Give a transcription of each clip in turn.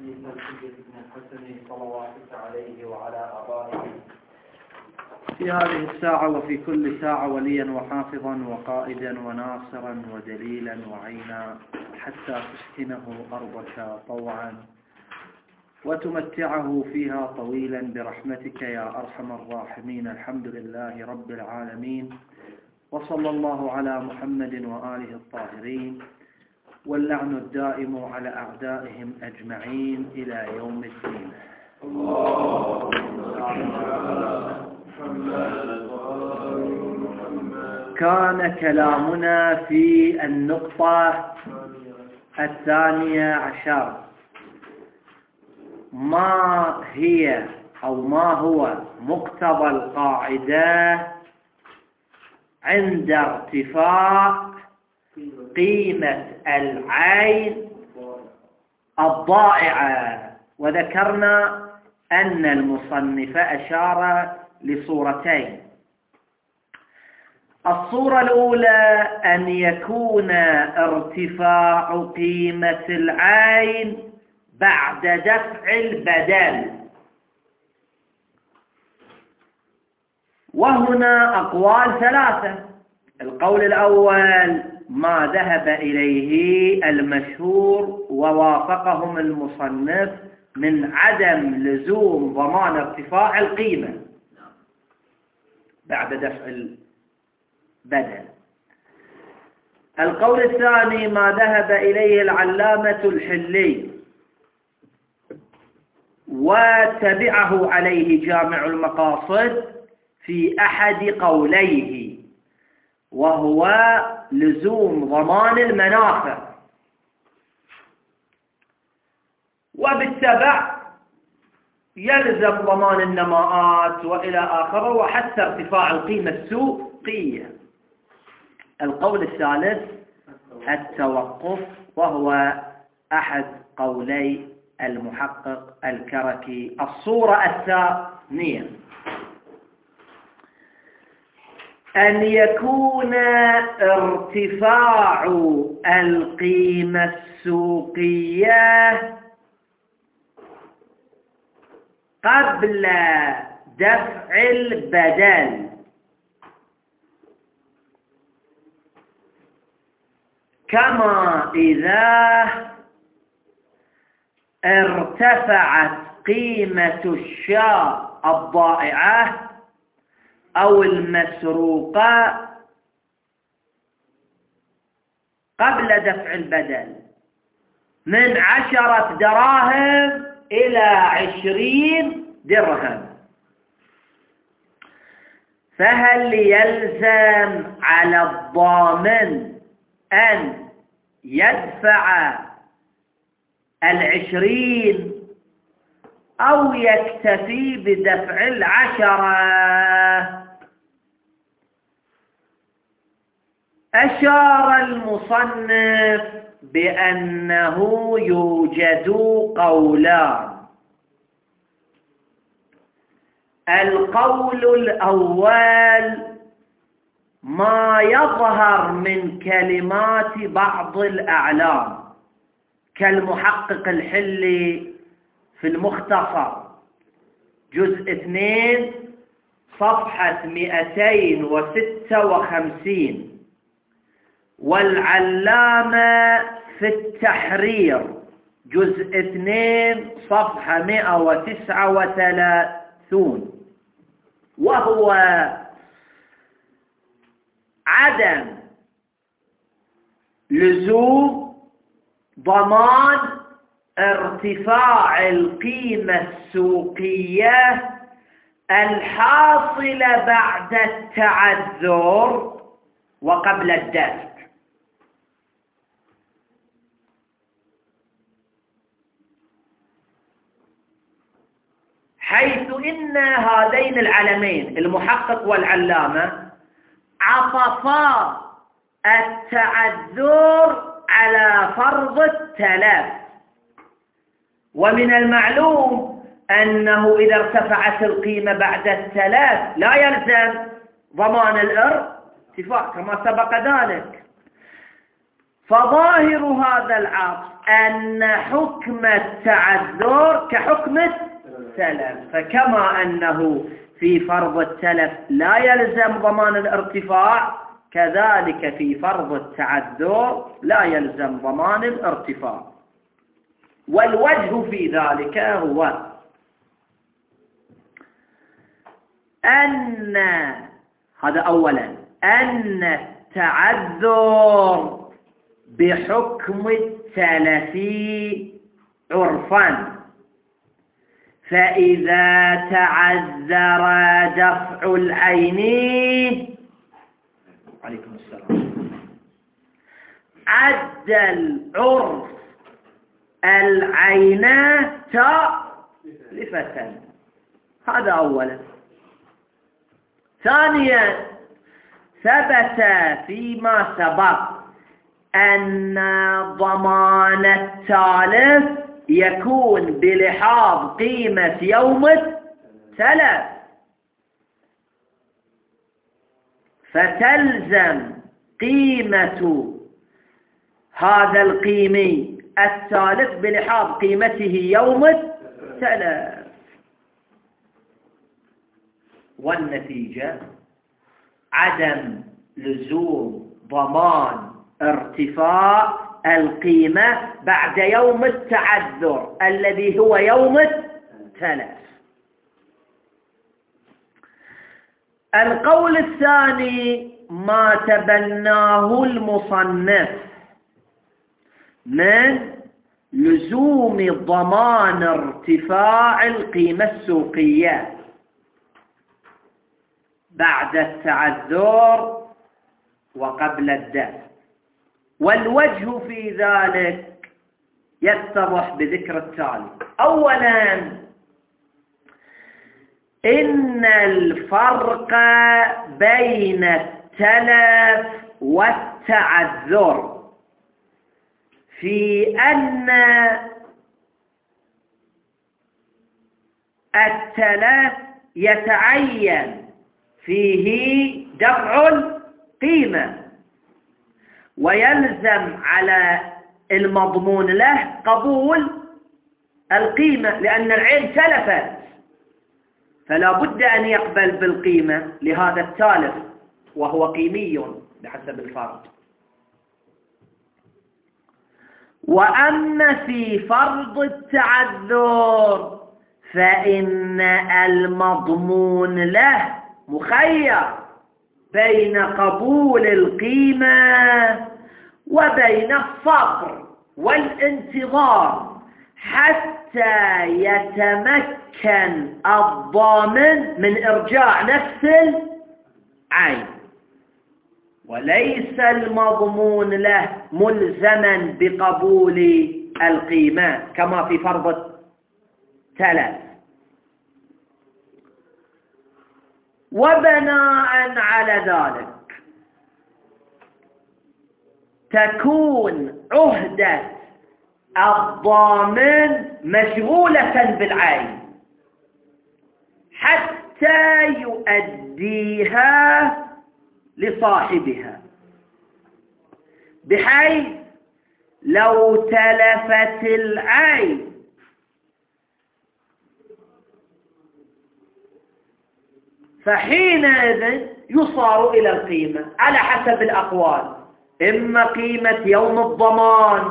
بن الحسن صلواتك عليه وعلى آبائه في هذه الساعة وفي كل ساعة وليا وحافظا وقائدا وناصرا ودليلا وعينا حتى تسكنه أرضك طوعا وتمتعه فيها طويلا برحمتك يا أرحم الراحمين. الحمد لله رب العالمين، وصلى الله على محمد وآله الطاهرين، واللعن الدائم على أعدائهم أجمعين إلى يوم الدين. كان كلامنا في النقطة 12، ما هي أو ما هو مقتضى القاعدة عند ارتفاع قيمة العين الضائعة. وذكرنا أن المصنف أشار لصورتين. الصورة الأولى أن يكون ارتفاع قيمة العين بعد دفع البدل، وهنا أقوال ثلاثة. القول الأول ما ذهب إليه المشهور ووافقهم المصنف من عدم لزوم ضمان ارتفاع القيمة بعد دفع البدل. القول الثاني ما ذهب إليه العلامة الحلي وتبعه عليه جامع المقاصد في أحد قوليه، وهو لزوم ضمان المنافع، وبالتبع يلزم ضمان النماءات وإلى آخره، وحتى ارتفاع القيمة السوقية. القول الثالث التوقف، وهو أحد قولي المحقق الكركي. الصورة الثانية أن يكون ارتفاع القيمة السوقية قبل دفع البدل، كما إذا ارتفعت قيمة الشاة الضائعة أو المسروقة قبل دفع البدل من 10 دراهم إلى 20 درهم، فهل يلزم على الضامن أن يدفع 20 أو يكتفي بدفع 10؟ أشار المصنف بأنه يوجد قولان. القول الأول ما يظهر من كلمات بعض الأعلام كالمحقق الحلي في المختصر جزء 2 صفحة 256، والعلامة في التحرير جزء 2 صفحة 139، وهو عدم لزوم ضمان ارتفاع القيمة السوقية الحاصلة بعد التعذر وقبل الدفع. حيث إن هذين العلمين المحقق والعلامة عطفا التعذر على فرض التلف، ومن المعلوم أنه إذا ارتفعت القيمة بعد التلف لا يلزم ضمان الارتفاع كما سبق ذلك. فظاهر هذا العطف أن حكم التعذر كحكم التلف، فكما أنه في فرض التلف لا يلزم ضمان الارتفاع، كذلك في فرض التعذر لا يلزم ضمان الارتفاع. والوجه في ذلك هو أن هذا أولا أن التعذر بحكم التلف عرفا، فإذا تعذر دفع العين عليكم السلام عد العرف العين تالفة. هذا أولا. ثانيا ثبت فيما سبق أن ضمان التالف يكون بلحاظ قيمة يوم التلف، فتلزم قيمة هذا القيمي التالف بلحاظ قيمته يوم التلف. والنتيجة عدم لزوم ضمان ارتفاع القيمة بعد يوم التعذر الذي هو يوم التلف. القول الثاني ما تبناه المصنف من لزوم ضمان ارتفاع القيمة السوقية بعد التعذر وقبل الدفع. والوجه في ذلك يتضح بذكر التالي. أولا إن الفرق بين التلف والتعذر في أن التلف يتعين فيه دفع القيمة، ويلزم على المضمون له قبول القيمة لأن العين تلفت، فلا بد أن يقبل بالقيمة لهذا التالف وهو قيمي بحسب الفرض. وأما في فرض التعذر فإن المضمون له مخير بين قبول القيمة وبين الصبر والانتظار حتى يتمكن الضامن من إرجاع نفس العين، وليس المضمون له ملزما بقبول القيمة كما في فرض التلف. وبناء على ذلك تكون عهدة الضامن مشغولة بالعين حتى يؤديها لصاحبها، بحيث لو تلفت العين فحينئذ يصار إلى القيمة على حسب الأقوال، إما قيمة يوم الضمان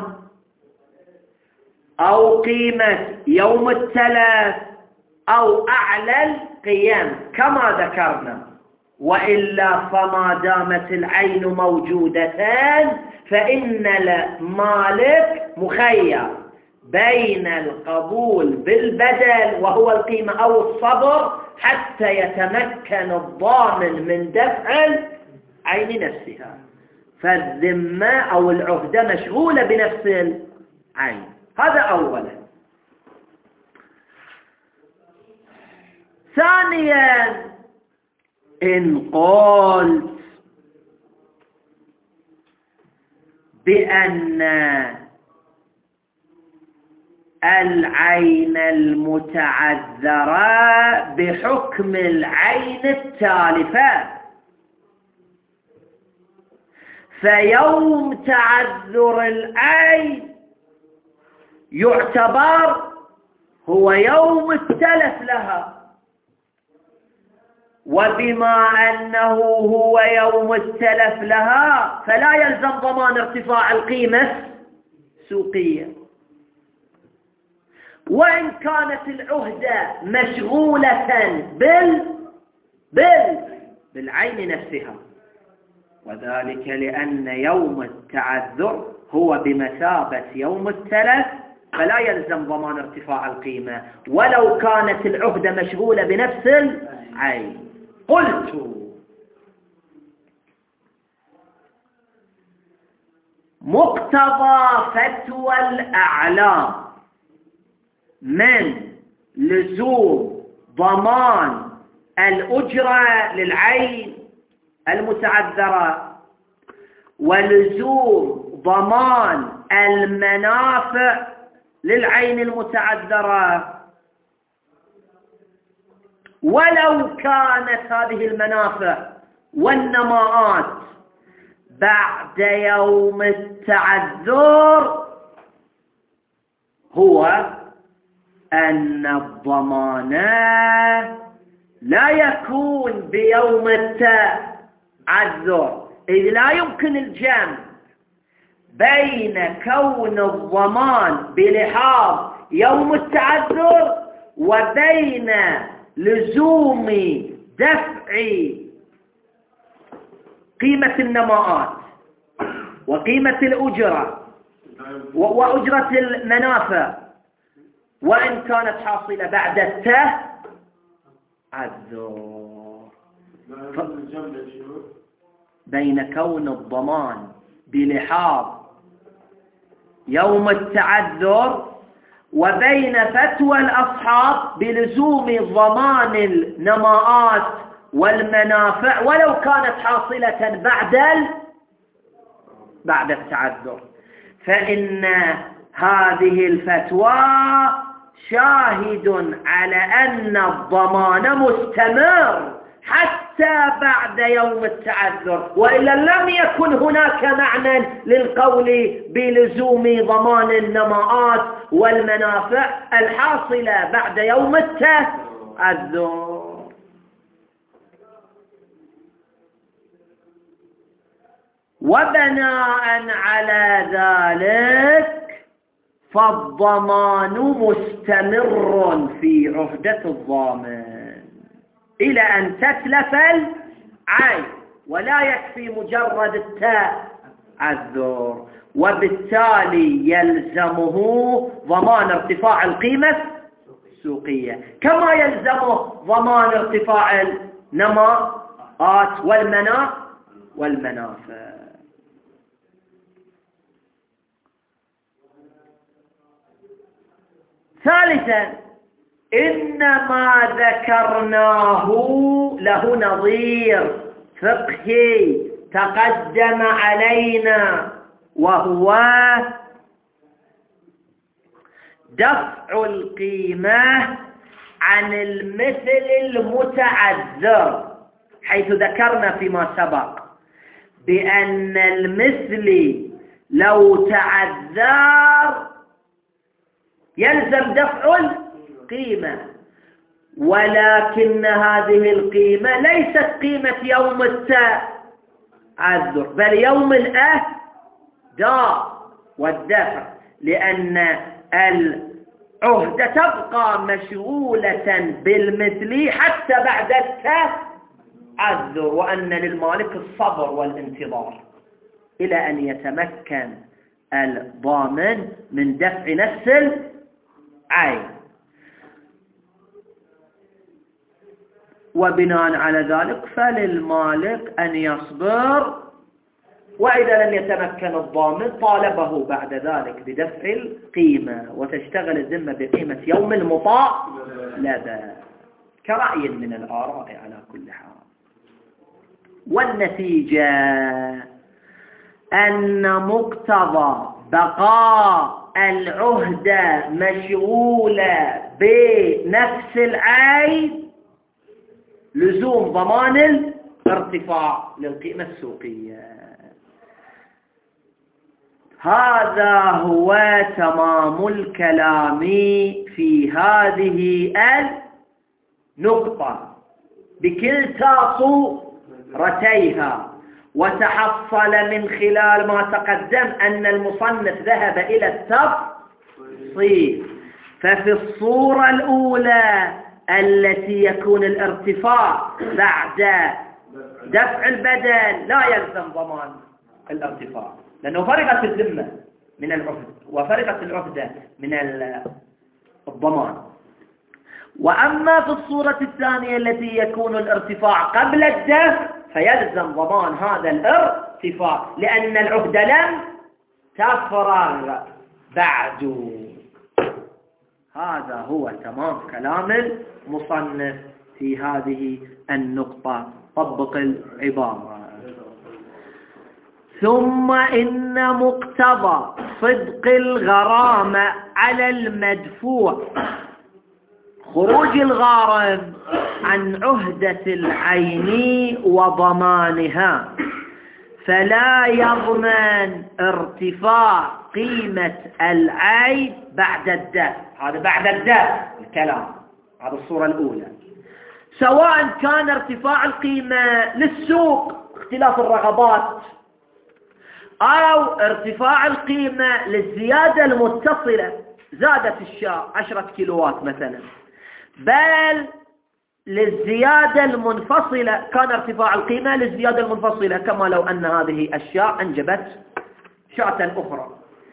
أو قيمة يوم التلف أو أعلى القيم كما ذكرنا. وإلا فما دامت العين موجودتان فإن المالك مخير بين القبول بالبدل وهو القيمة أو الصبر حتى يتمكن الضامن من دفع العين نفسها. فالذمة أو العهدة مشغولة بنفس العين. هذا أولا. ثانيا إن قلت بأن العين المتعذرة بحكم العين التالفة فيوم تعذر العين يعتبر هو يوم التلف لها، وبما أنه هو يوم التلف لها فلا يلزم ضمان ارتفاع القيمة السوقية. وإن كانت العهدة مشغولة بالعين نفسها، وذلك لأن يوم التعذر هو بمثابة يوم التلف، فلا يلزم ضمان ارتفاع القيمة ولو كانت العهدة مشغولة بنفس العين. قلت: مقتضى فتوى الأعلام من لزوم ضمان الأجرة للعين المتعذرة ولزوم ضمان المنافع للعين المتعذرة، ولو كانت هذه المنافع والنماءات بعد يوم التعذر، هو أن الضمان لا يكون بيوم التعذر، إذ لا يمكن الجمع بين كون الضمان بلحاظ يوم التعذر وبين لزوم دفع قيمة النماءات وقيمة الأجرة وأجرة المنافع، وإن كانت حاصلة بعد التعذر. بين كون الضمان بلحاظ يوم التعذر وبين فتوى الأصحاب بلزوم ضمان النماءات والمنافع ولو كانت حاصلة بعد التعذر، فإن هذه الفتوى شاهد على أن الضمان مستمر حتى بعد يوم التعذر، وإلا لم يكن هناك معنى للقول بلزوم ضمان النماءات والمنافع الحاصلة بعد يوم التعذر. وبناء على ذلك فالضمان مستمر في عهدة الضامن إلى أن تتلف العين، ولا يكفي مجرد التعذر، وبالتالي يلزمه ضمان ارتفاع القيمة السوقية كما يلزمه ضمان ارتفاع النماءات والمنافع. ثالثا، إن ما ذكرناه له نظير فقهي تقدم علينا، وهو دفع القيمة عن المثل المتعذر، حيث ذكرنا فيما سبق بأن المثل لو تعذر يلزم دفع القيمة، ولكن هذه القيمة ليست قيمة يوم التعذر بل يوم الأهداء والدفع، لأن العهدة تبقى مشغولة بالمثل حتى بعد التعذر، وأن للمالك الصبر والانتظار إلى أن يتمكن الضامن من دفع نفس العين. وبناء على ذلك فللمالك أن يصبر، وإذا لم يتمكن الضامن طالبه بعد ذلك بدفع القيمة، وتشتغل الذمة بقيمة يوم المطالبة كرأي من الآراء على كل حال. والنتيجة أن مقتضى بقاء العهدة مشغولة بنفس العين لزوم ضمان الارتفاع للقيمة السوقية. هذا هو تمام الكلام في هذه النقطة بكلتا صورتيها. وتحصل من خلال ما تقدم أن المصنف ذهب إلى التفصيل. ففي الصورة الأولى التي يكون الارتفاع بعد دفع البدل لا يلزم ضمان الارتفاع، لأنه فرغت الذمة من العهد وفرغت العهدة من الضمان. وأما في الصورة الثانية التي يكون الارتفاع قبل الدفع فيلزم ضمان هذا الارتفاع، لأن العهد لم تفرغ بعد. هذا هو تمام كلام المصنف في هذه النقطة. طبق العبارة. ثم إن مقتضى صدق الغرامة على المدفوع خروج الغارم عن عهدة العين وضمانها، فلا يضمن ارتفاع قيمة العين بعد الدفع. هذا بعد الدفع الكلام، هذا الصورة الأولى. سواء كان ارتفاع القيمة للسوق اختلاف الرغبات، أو ارتفاع القيمة للزيادة المتصلة، زادت الشاة 10 كيلوات مثلا، بل للزيادة المنفصلة كان ارتفاع القيمة للزيادة المنفصلة، كما لو أن هذه الشاة أنجبت شاة أخرى.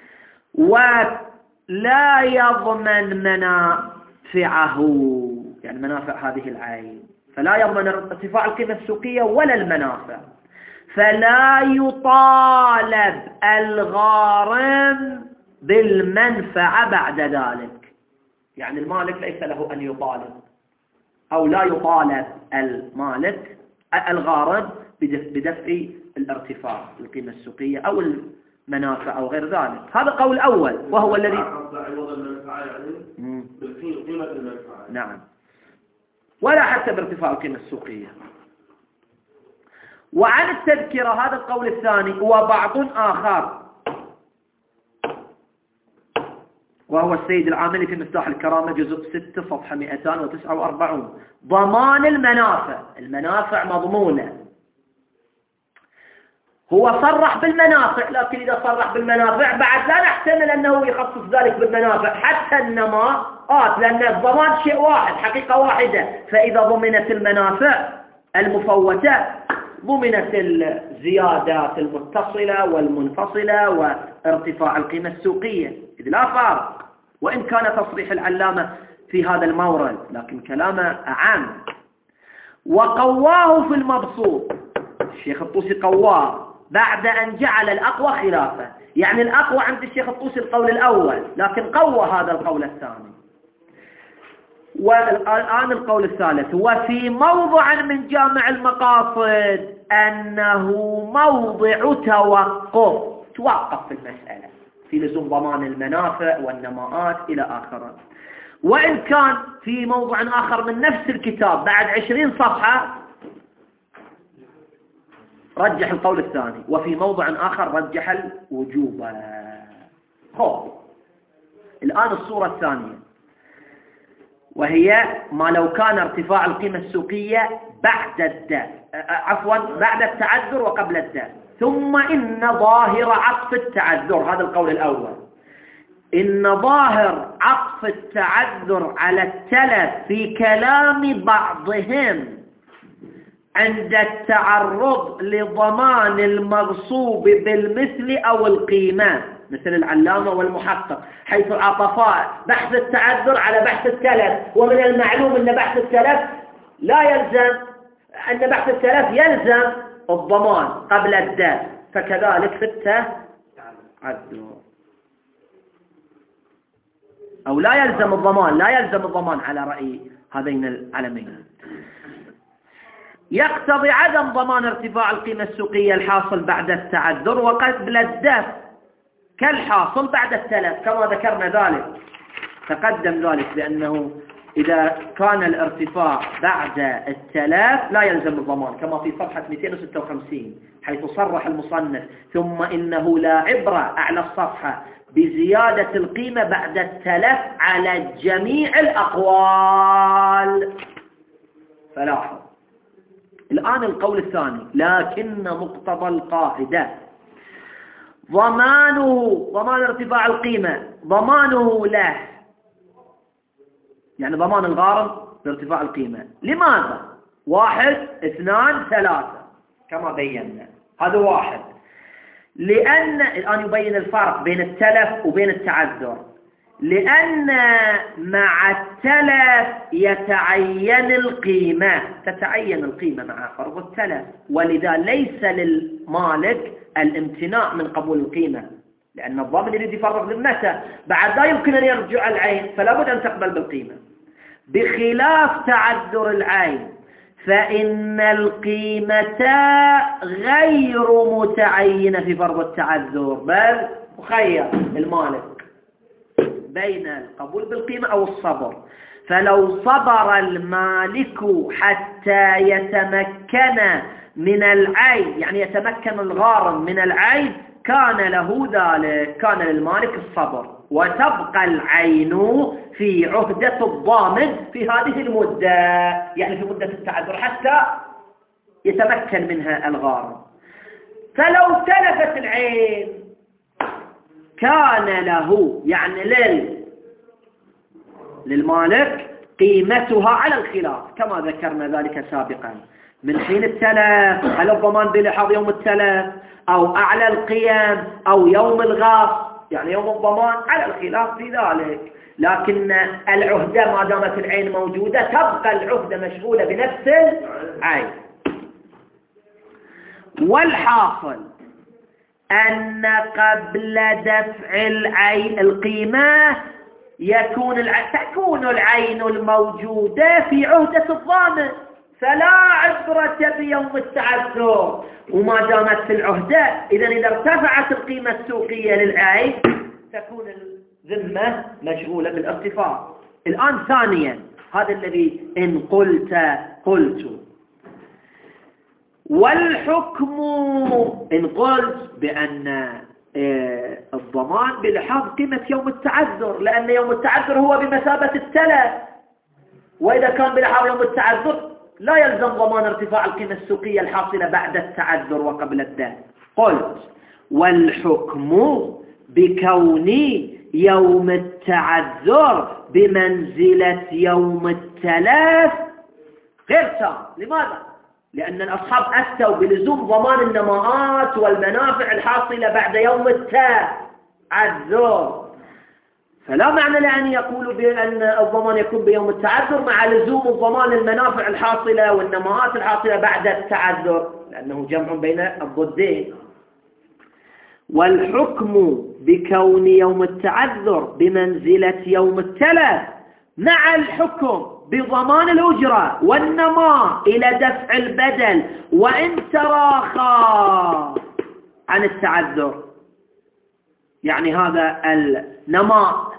ولا يضمن منافعه، يعني منافع هذه العين، فلا يضمن ارتفاع القيمة السوقية ولا المنافع، فلا يطالب الغارم بالمنفعة بعد ذلك. يعني المالك ليس له أن يطالب، أو لا يطالب المالك الغارم بدفع الارتفاع القيمة السوقية أو المنافع أو غير ذلك. هذا قول أول، وهو الذي قيمة المنفعة. نعم، ولا حتى بارتفاع القيمة السوقية. وعن التذكرة هذا القول الثاني. وبعض آخر، وهو السيد العاملي في مفتاح الكرامة جزء 6 صفحة 249. ضمان المنافع، المنافع مضمونة. هو صرح بالمنافع، لكن إذا صرح بالمنافع بعد لا نحتمل أنه يخصص ذلك بالمنافع حتى النماءات، لأن الضمان شيء واحد، حقيقة واحدة. فإذا ضمنت المنافع المفوتة ضمنت الزيادات المتصلة والمنفصلة وارتفاع القيمة السوقية، إذ لا فارق. وإن كان تصريح العلامة في هذا المورد، لكن كلامه أعم. وقواه في المبسوط، الشيخ الطوسي قواه بعد أن جعل الأقوى خلافه. يعني الأقوى عند الشيخ الطوسي القول الأول، لكن قوى هذا القول الثاني. والآن القول الثالث. وفي موضع من جامع المقاصد أنه موضع توقف في المسألة في لزوم ضمان المنافع والنماءات إلى آخره. وإن كان في موضع آخر من نفس الكتاب بعد 20 صفحة رجح القول الثاني، وفي موضع آخر رجح الوجوب. الآن الصورة الثانية، وهي ما لو كان ارتفاع القيمة السوقية بعد التعذر وقبل الدفع. ثم إن ظاهر عطف التعذر، هذا القول الأول، إن ظاهر عطف التعذر على التلف في كلام بعضهم عند التعرض لضمان المغصوب بالمثل أو القيمة، مثل العلامة والمحقق، حيث عطفاء بحث التعذر على بحث التلف. ومن المعلوم أن بحث التلف لا يلزم، أن بحث التلف يلزم الضمان قبل الدفع، فكذلك في التعذر. أو لا يلزم الضمان على رأي هذين العلمين. يقتضي عدم ضمان ارتفاع القيمة السوقية الحاصل بعد التعذر وقبل الدفع كالحاصل بعد التلف، كما ذكرنا ذلك، تقدم ذلك بأنه إذا كان الارتفاع بعد التلف لا يلزم الضمان، كما في صفحة 256 حيث صرح المصنف: ثم إنه لا عبرة أعلى الصفحة بزيادة القيمة بعد التلف على جميع الأقوال. فلاحظ الآن القول الثاني: لكن مقتضى القاعدة ضمان ارتفاع القيمة ضمانه له، يعني ضمان الغارم بارتفاع القيمة. لماذا؟ 1 2 3 كما بينا. هذا 1. لأن الآن يبين الفرق بين التلف وبين التعذر. لأن مع التلف تتعين القيمة مع فرض التلف، ولذا ليس للمالك الامتناع من قبول القيمة، لأن الضامن يريد يفرغ ذمته، بعد لا يمكن أن يرجع العين، فلا بد أن تقبل بالقيمة. بخلاف تعذر العين فإن القيمة غير متعينة في فرض التعذر، بل مخير المالك بين القبول بالقيمة أو الصبر. فلو صبر المالك حتى يتمكن من العين، يعني يتمكن الغارم من العين، كان له ذلك، كان للمالك الصبر، وتبقى العين في عهدة الضامن في هذه المدة، يعني في مدة التعذر حتى يتمكن منها الغارم. فلو تلفت العين كان له، يعني للمالك قيمتها على الخلاف كما ذكرنا ذلك سابقا، من حين التلف، هل الضمان بلحاظ يوم التلف أو أعلى القيم أو يوم الغاص، يعني يوم الضمان، على الخلاف في ذلك. لكن العهدة ما دامت العين موجودة تبقى العهدة مشغولة بنفس العين. والحاصل أن قبل دفع العين القيمة تكون العين الموجودة في عهدة الضامن، فلا عبرة بيوم التعذر، وما دامت في العهدة إذا ارتفعت القيمة السوقية للعين تكون الذمة مشغولة بالارتفاع. الآن ثانيا، هذا الذي إن قلت والحكم إن قلت بأن الضمان بلحاظ قيمة يوم التعذر، لأن يوم التعذر هو بمثابة التلف، وإذا كان بلحاظ يوم التعذر لا يلزم ضمان ارتفاع القيمة السوقية الحاصلة بعد التعذر وقبل الدين. قلت والحكم بكون يوم التعذر بمنزلة يوم التلف غير تام. لماذا؟ لأن الأصحاب أفتوا بلزوم ضمان النماءات والمنافع الحاصلة بعد يوم التعذر، فلا معنى لأن يقولوا بأن الضمان يكون بيوم التعذر مع لزوم الضمان المنافع الحاصلة والنماءات الحاصلة بعد التعذر، لأنه جمع بين الضدين. والحكم بكون يوم التعذر بمنزلة يوم التلف مع الحكم بضمان الأجرة والنماء إلى دفع البدل وإن تراخى عن التعذر، يعني هذا النماء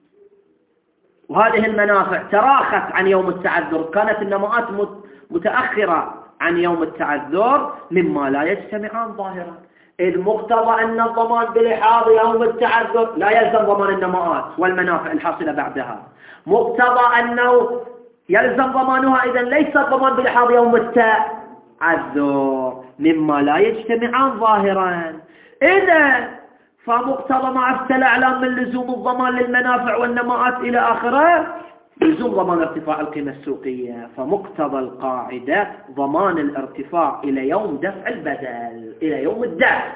وهذه المنافع تراخت عن يوم التعذر، كانت النماءات متأخرة عن يوم التعذر، مما لا يجتمعان ظاهرا، إذ مقتضى أن الضمان بلحاظ يوم التعذر لا يلزم ضمان النماءات والمنافع الحاصلة بعدها، مقتضى أنه يلزم ضمانها إذن ليس الضمان بلحاظ يوم التعذر، مما لا يجتمعان ظاهرا. إذا فمقتضى ما أفتى الأعلام من لزوم الضمان للمنافع والنماءات إلى آخره لزوم ضمان ارتفاع القيمة السوقية، فمقتضى القاعدة ضمان الارتفاع إلى يوم دفع البدل، إلى يوم الدفع.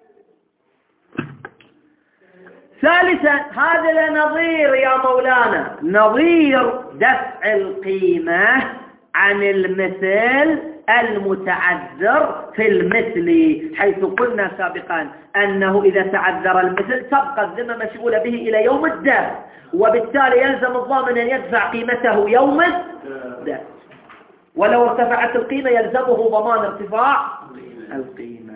ثالثا، هذا نظير يا مولانا، نظير دفع القيمة عن المثل المتعذر في المثل، حيث قلنا سابقا أنه إذا تعذر المثل تبقى الذمة مشغولة به إلى يوم الدفع، وبالتالي يلزم الضامن أن يدفع قيمته يوم الدفع، ولو ارتفعت القيمة يلزمه ضمان ارتفاع القيمة.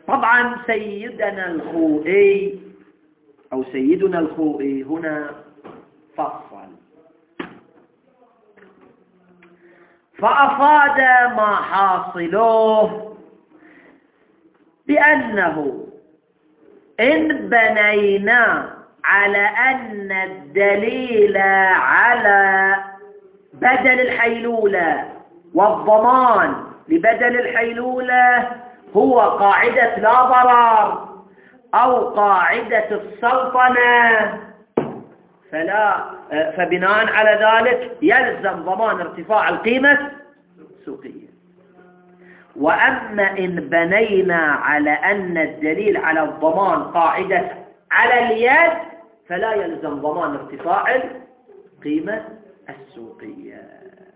طبعا سيدنا الخوئي أو سيدنا الخوئي هنا فصل فأفاد ما حاصله بأنه إن بنينا على أن الدليل على بدل الحيلولة والضمان لبدل الحيلولة هو قاعدة لا ضرر أو قاعدة السلطنة فبناء على ذلك يلزم ضمان ارتفاع القيمة السوقية. وأما إن بنينا على أن الدليل على الضمان قاعدة على اليد فلا يلزم ضمان ارتفاع القيمة السوقية.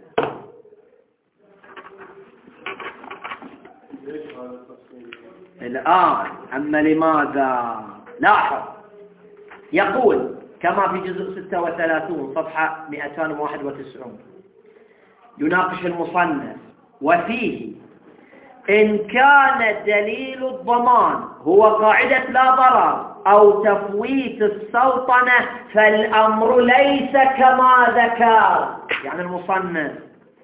الآن أما لماذا؟ لاحظ يقول كما في جزء 36 صفحة 291 يناقش المصنف وفيه إن كان دليل الضمان هو قاعدة لا ضرر أو تفويت السلطنة فالأمر ليس كما ذكر، يعني المصنف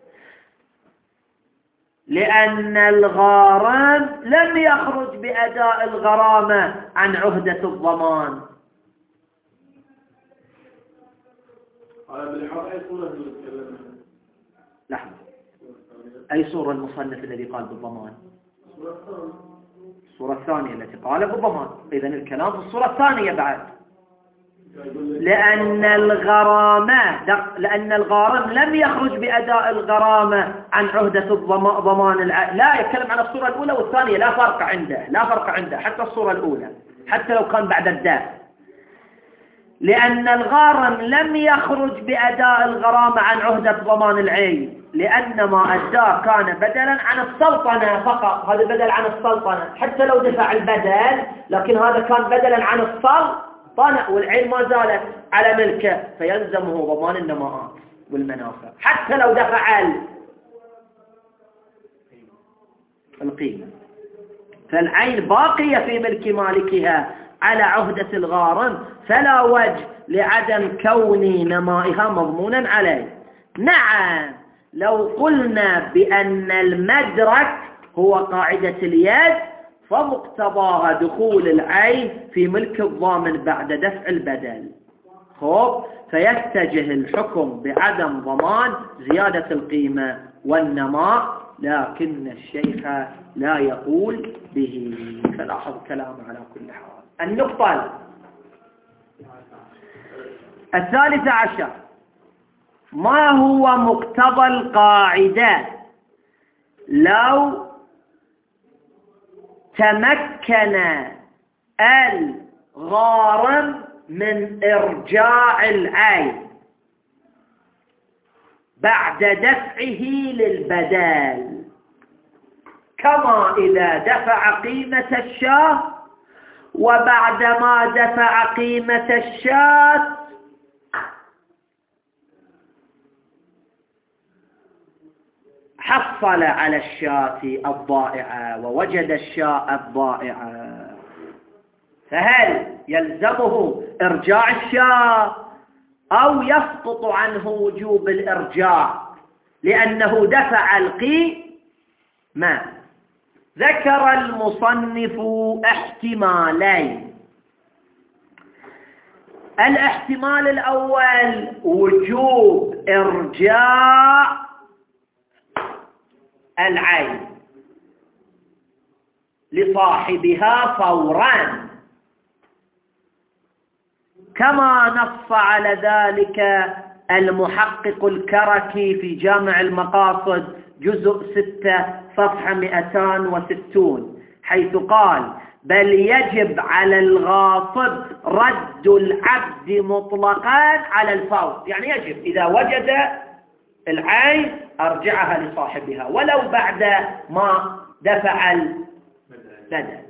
لأن الغارم لم يخرج بأداء الغرامة عن عهدة الضمان. لحظة، أي صورة المصنف الذي قال بالضمان؟ الصورة الثانية التي قال بالضمان. إذن الكلام في الصورة الثانية بعد. لأن الغارم لم يخرج بأداء الغرامة عن عهدة الضمان لا يتكلم عن الصورة الأولى والثانية، لا فرق عنده حتى الصورة الأولى حتى لو كان بعد الداء. لأن الغارم لم يخرج بأداء الغرامة عن عهدة ضمان العين لأن ما أداه كان بدلا عن السلطنة فقط. هذا بدل عن السلطنة حتى لو دفع البدل، لكن هذا كان بدلا عن السلطنة والعين ما زالت على ملكه فيلزمه ضمان النماءات والمنافع حتى لو دفع القيمة. فالعين باقية في ملك مالكها على عهدة الغارم فلا وجه لعدم كون نمائها مضمونا عليه. نعم لو قلنا بأن المدرك هو قاعدة اليد فمقتضاها دخول العين في ملك الضامن بعد دفع البدل، فيتجه الحكم بعدم ضمان زيادة القيمة والنماء، لكن الشيخ لا يقول به. فلاحظ كلامه على كل حال. النقطة 13 ما هو مقتضى القاعدة لو تمكن الغارم من إرجاع العين بعد دفعه للبدل، كما إذا دفع قيمة الشاة وبعدما دفع قيمة الشاة حصل على الشاة الضائعة ووجد الشاة الضائعة، فهل يلزمه إرجاع الشاة أو يسقط عنه وجوب الإرجاع لأنه دفع القيمة؟ ذكر المصنف احتمالين. الاحتمال الأول وجوب إرجاع العين لصاحبها فورا، كما نص على ذلك المحقق الكركي في جامع المقاصد جزء 6 صفحة 260 حيث قال بل يجب على الغاصب رد العبد مطلقا على الفور، يعني يجب إذا وجد العين أرجعها لصاحبها ولو بعد ما دفع البدل.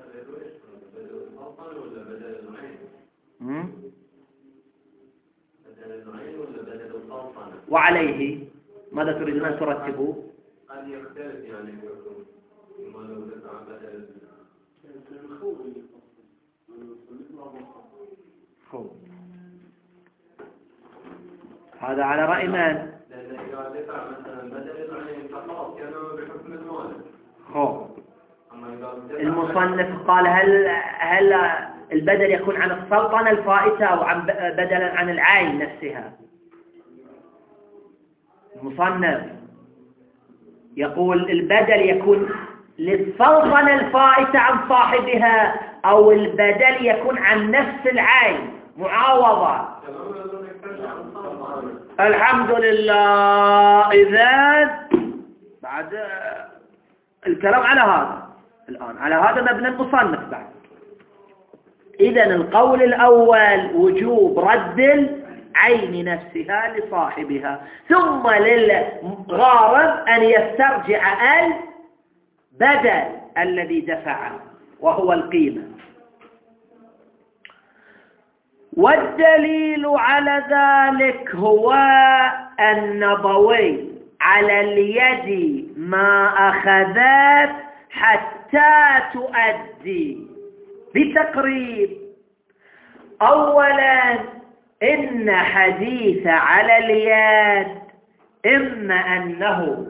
وعليه ماذا تريدون أن ترتبوا؟ قد يختلف يعني ما لو دفع بدل هذا على رأي من؟ المصنف قال هل البدل يكون عن السلطنة الفائتة أو بدلا عن العين نفسها؟ المصنف يقول البدل يكون للسلطنة الفائتة عن صاحبها أو البدل يكون عن نفس العين معاوضة. الحمد لله. إذن بعد الكلام على هذا الآن على هذا مبنى المصنف بعد. إذن القول الأول وجوب رد العين نفسها لصاحبها، ثم للغارم أن يسترجع البدل الذي دفعه وهو القيمة. والدليل على ذلك هو النبوي على اليد ما أخذت حتى تؤدي بتقريب. أولا إن حديث على اليد إما أنه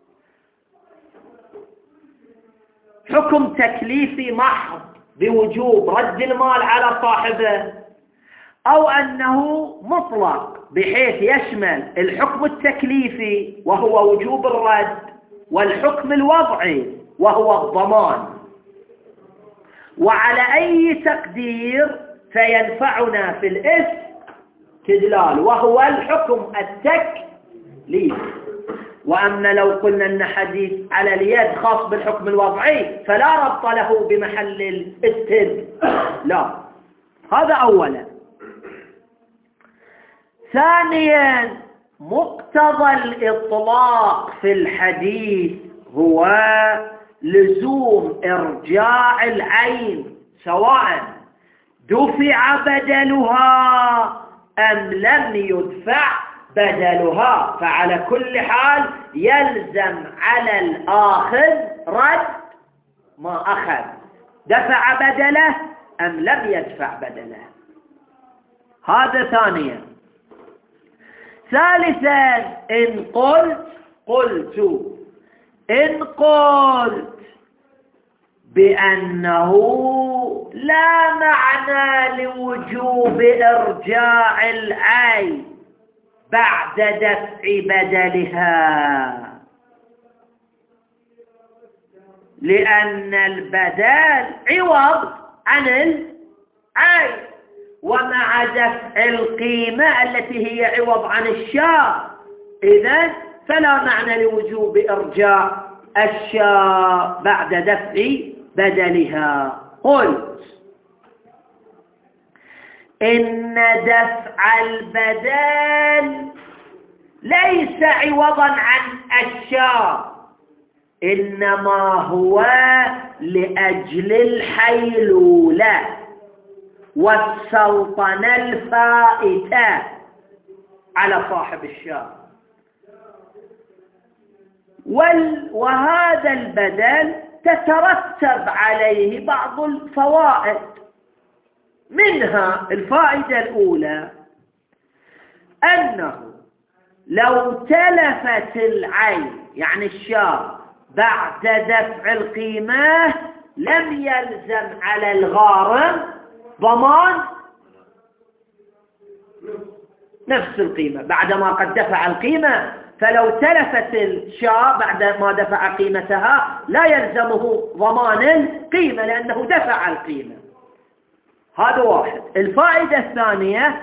حكم تكليفي محض بوجوب رد المال على صاحبه، أو أنه مطلق بحيث يشمل الحكم التكليفي وهو وجوب الرد والحكم الوضعي وهو الضمان. وعلى أي تقدير فينفعنا في الاستدلال وهو الحكم التكليفي. وأما لو قلنا أن حديث على اليد خاص بالحكم الوضعي فلا ربط له بمحل الاستدلال. هذا أولا. ثانيا مقتضى الإطلاق في الحديث هو لزوم إرجاع العين سواء دفع بدلها أم لم يدفع بدلها، فعلى كل حال يلزم على الآخذ رد ما أخذ، دفع بدله أم لم يدفع بدله. هذا ثانيا. ثالثا إن قلت بأنه لا معنى لوجوب إرجاع العين بعد دفع بدلها، لأن البدل عوض عن العين، ومع دفع القيمة التي هي عوض عن الشاء، إذن فلا معنى لوجوب إرجاع الشاء بعد دفع بدلها. قلت إن دفع البدل ليس عوضا عن الشاء، إنما هو لأجل الحيلولة والسلطنة الفائتة على صاحب الشاء. وهذا البدل تترتب عليه بعض الفوائد، منها الفائدة الأولى أنه لو تلفت العين يعني الشاء بعد دفع القيمة لم يلزم على الغارم ضمان نفس القيمة بعدما قد دفع القيمة. فلو تلفت الشاء بعد ما دفع قيمتها لا يلزمه ضمان القيمة لأنه دفع القيمة. هذا واحد. الفائدة الثانية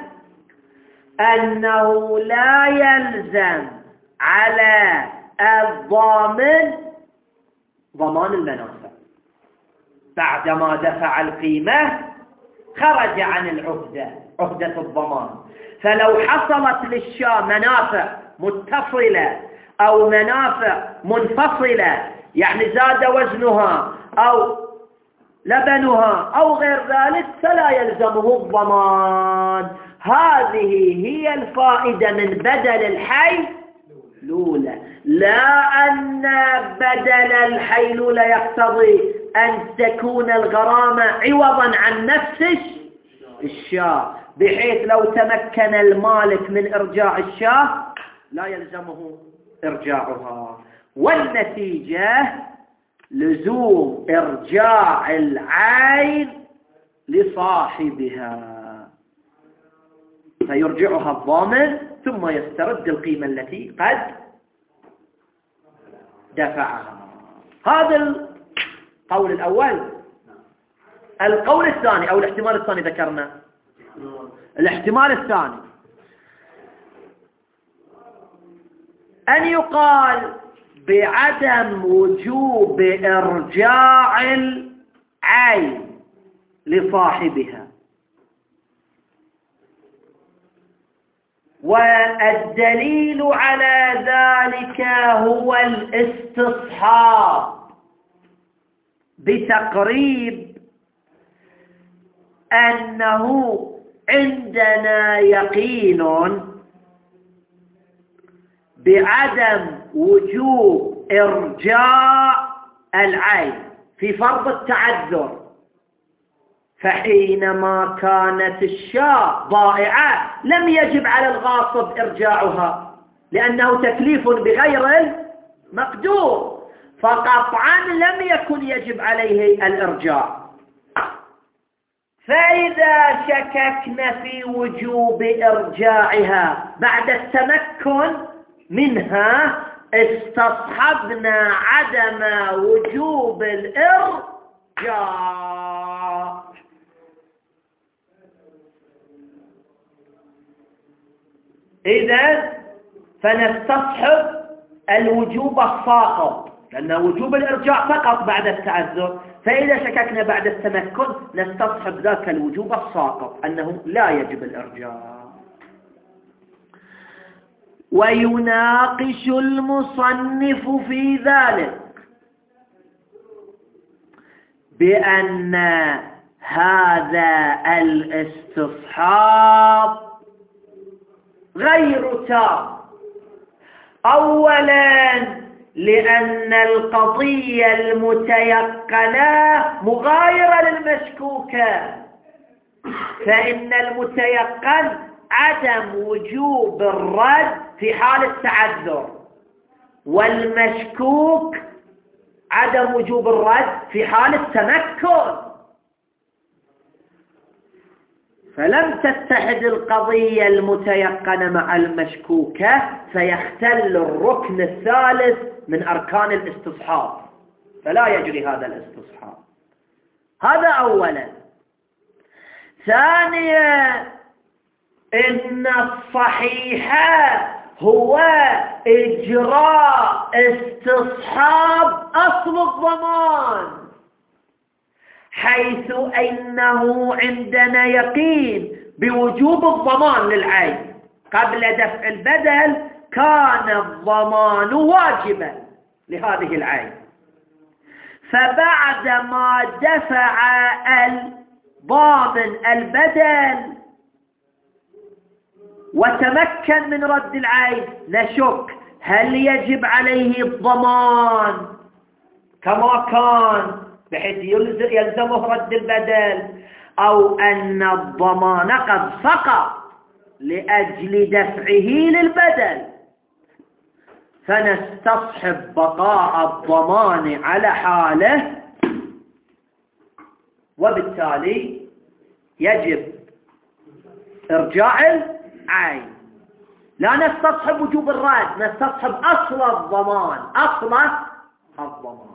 أنه لا يلزم على الضامن ضمان المنافع، بعدما دفع القيمة خرج عن العهدة، عهدة الضمان. فلو حصلت للشاة منافع متصلة أو منافع منفصلة، يعني زاد وزنها أو لبنها أو غير ذلك، فلا يلزمه الضمان. هذه هي الفائدة من بدل الحيلولة، لا أن بدل الحيلولة يقتضي أن تكون الغرامة عوضا عن نفس الشاة، بحيث لو تمكن المالك من إرجاع الشاة لا يلزمه إرجاعها. والنتيجة لزوم إرجاع العين لصاحبها، فيرجعها الضامن ثم يسترد القيمة التي قد دفعها. هذا القول الأول. القول الثاني أو الاحتمال الثاني ذكرنا، الاحتمال الثاني أن يقال بعدم وجوب إرجاع العين لصاحبها، والدليل على ذلك هو الاستصحاب بتقريب أنه عندنا يقين بعدم وجوب إرجاع العين في فرض التعذر، فحينما كانت الشاة ضائعة لم يجب على الغاصب إرجاعها لأنه تكليف بغير المقدور، فقطعا لم يكن يجب عليه الإرجاع. فإذا شككنا في وجوب إرجاعها بعد التمكن منها استصحبنا عدم وجوب الإرجاع. إذن فنستصحب الوجوب الساقط، لأن وجوب الإرجاع فقط بعد التعذر، فإذا شككنا بعد التمكن نستصحب ذاك الوجوب الساقط أنه لا يجب الإرجاع. ويناقش المصنف في ذلك بأن هذا الاستصحاب غير تام. أولا لأن القضية المتيقنة مغايرة للمشكوكة، فإن المتيقن عدم وجوب الرد في حال التعذر، والمشكوك عدم وجوب الرد في حال التمكن، فلم تتحد القضية المتيقنة مع المشكوكة فيختل الركن الثالث من أركان الاستصحاب، فلا يجري هذا الاستصحاب. هذا أولا. ثانيا إن الصحيح هو إجراء استصحاب أصل الضمان، حيث إنه عندنا يقين بوجوب الضمان للعين. قبل دفع البدل كان الضمان واجبا لهذه العين، فبعدما دفع الضامن البدل وتمكن من رد العين نشك هل يجب عليه الضمان كما كان بحيث يلزمه رد البدل، أو أن الضمان قد سقط لأجل دفعه للبدل، فنستصحب بقاء الضمان على حاله، وبالتالي يجب إرجاع العين. لا نستصحب وجوب الرد، نستصحب أصل الضمان، أصل الضمان.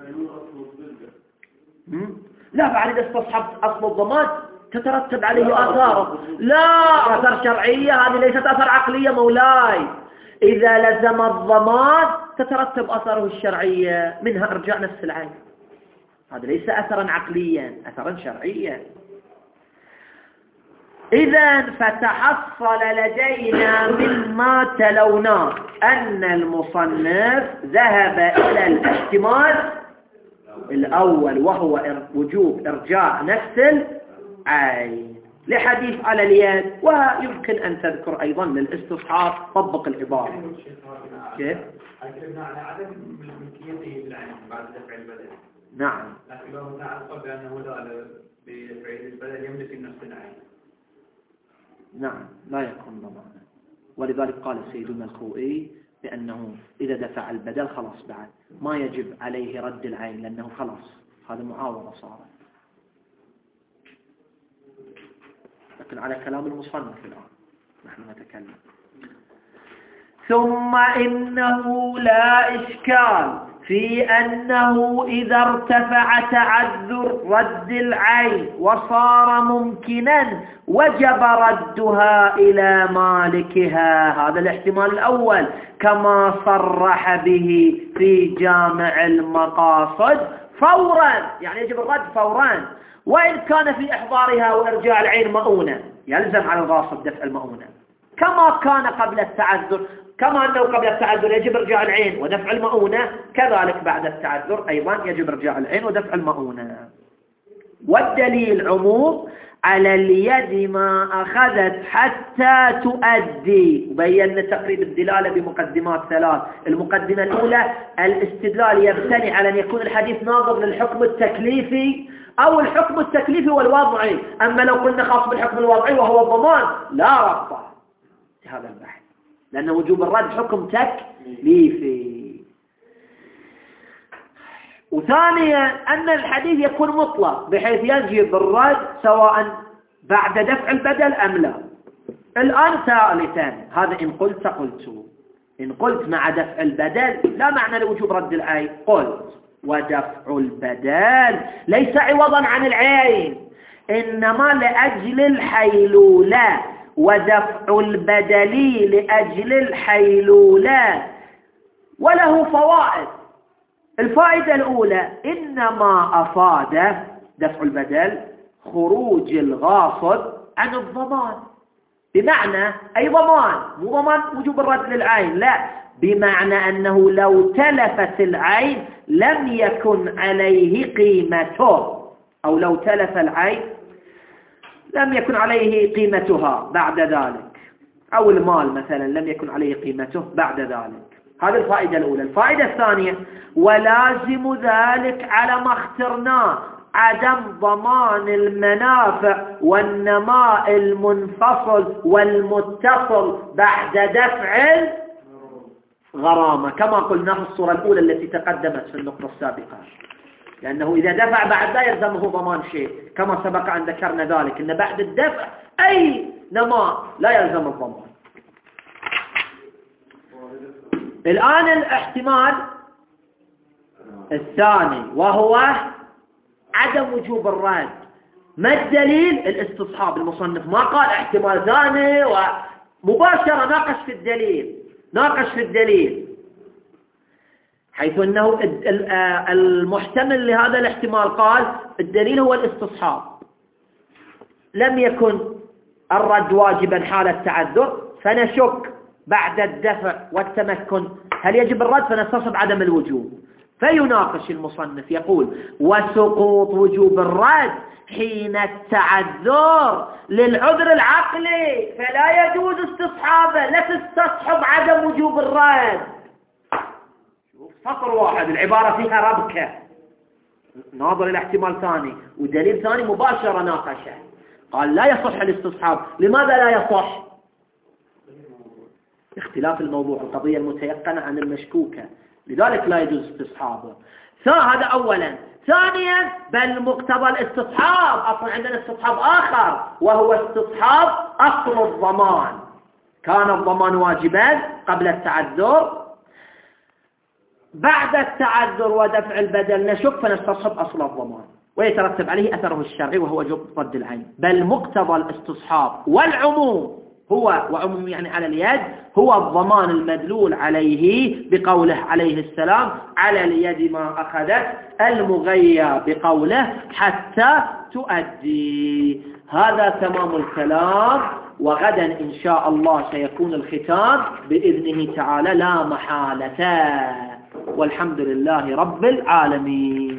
لا، بعد إذا استصحبت أصل الضمان تترتب عليه آثار، لا آثار شرعية، هذه ليست آثار عقلية مولاي. إذا لزم الضمان تترتب آثاره الشرعية، منها إرجاع نفس العين. هذا ليس أثرا عقليا، أثرا شرعيا. إذن فتحصل لدينا مما تلوناه أن المصنف ذهب إلى الاحتمال الأول، وهو وجوب إرجاع نفس العين لحديث على اليد، ويمكن أن تذكر أيضا للاستصحاب طبق العبارة. كيف؟ أكدنا على عدم ملكيته بالعين بعد دفع البدل. نعم. لكن لو هنا أقول بأنه لا بفعل البدل يملك نفس العين. نعم لا يكون ضمانا، ولذلك قال سيدنا الخوئي بأنه إذا دفع البدل خلاص بعد ما يجب عليه رد العين، لأنه خلاص هذا معاوضة صارت. لكن على كلام المصنف الآن نحن نتكلم. ثم إنه لا إشكال في أنه إذا ارتفع تعذر رد العين وصار ممكنا وجب ردها إلى مالكها، هذا الاحتمال الأول كما صرح به في جامع المقاصد فورا، يعني يجب الرد فورا، وإن كان في إحضارها وإرجاع العين مؤونة يلزم على الغاصب دفع المؤونة، كما كان قبل التعذر، كما أنه قبل التعذر يجب إرجاع العين ودفع المؤونة، كذلك بعد التعذر أيضا يجب إرجاع العين ودفع المؤونة. والدليل عموم على اليد ما أخذت حتى تؤدي، وبينا تقريب الدلالة بمقدمات ثلاث. المقدمة الأولى الاستدلال يبتني على أن يكون الحديث ناظر للحكم التكليفي أو الحكم التكليفي والوضعي، أما لو قلنا خاص بالحكم الوضعي وهو الضمان لا ربط هذا البحث، لأن وجوب الرد حكم تكليفي. وثانيا أن الحديث يكون مطلق بحيث يجب الرد سواء بعد دفع البدل أم لا. الآن ثالثا، هذا إن قلت إن قلت مع دفع البدل لا معنى لوجوب رد العين، قلت ودفع البدل ليس عوضا عن العين، إنما لأجل الحيلولة، ودفع البدل لأجل الحيلولة، وله فوائد. الفائدة الأولى إنما أفاد دفع البدل خروج الغاصب عن الضمان، بمعنى أي ضمان، مو ضمان وجوب الرد للعين، لا، بمعنى أنه لو تلفت العين لم يكن عليه قيمته، أو لو تلف العين لم يكن عليه قيمتها بعد ذلك، أو المال مثلا لم يكن عليه قيمته بعد ذلك. هذه الفائدة الأولى. الفائدة الثانية ولازم ذلك على ما اخترناه عدم ضمان المنافع والنماء المنفصل والمتصل بعد دفع الغرامة، كما قلنا في الصورة الأولى التي تقدمت في النقطة السابقة، لأنه إذا دفع بعد لا يلزمه ضمان شيء، كما سبق أن ذكرنا ذلك أن بعد الدفع أي نماء لا يلزم الضمان. الآن الاحتمال الثاني وهو عدم وجوب الرد. ما الدليل؟ الاستصحاب. المصنف ما قال احتمال ثاني ومباشرة ناقش في الدليل حيث أنه المحتمل لهذا الاحتمال قال الدليل هو الاستصحاب، لم يكن الرد واجبا حال التعذر فنشك بعد الدفع والتمكن هل يجب الرد، فنستصحب عدم الوجوب. فيناقش المصنف يقول وسقوط وجوب الرد حين التعذر للعذر العقلي فلا يجوز استصحابه، لا تستصحب عدم وجوب الرد. سطر واحد العبارة فيها ربكة، ناظر إلى احتمال ثاني ودليل ثاني مباشرة ناقشه، قال لا يصح الاستصحاب. لماذا لا يصح؟ اختلاف الموضوع، القضية المتيقنة عن المشكوكة، لذلك لا يجوز استصحابه. هذا أولا. ثانيا بل مقتضى الاستصحاب، أصلا عندنا استصحاب آخر وهو استصحاب أصل الضمان، كان الضمان واجبا قبل التعذر، بعد التعذر ودفع البدل نشك فنستصحب أصل الضمان ويترتب عليه أثره الشرعي وهو وجوب رد العين. بل مقتضى الاستصحاب والعموم هو، وعموم يعني على اليد، هو الضمان المدلول عليه بقوله عليه السلام على اليد ما أخذت، المغيى بقوله حتى تؤدي. هذا تمام الكلام، وغدا إن شاء الله سيكون الختام بإذنه تعالى لا محالة، والحمد لله رب العالمين.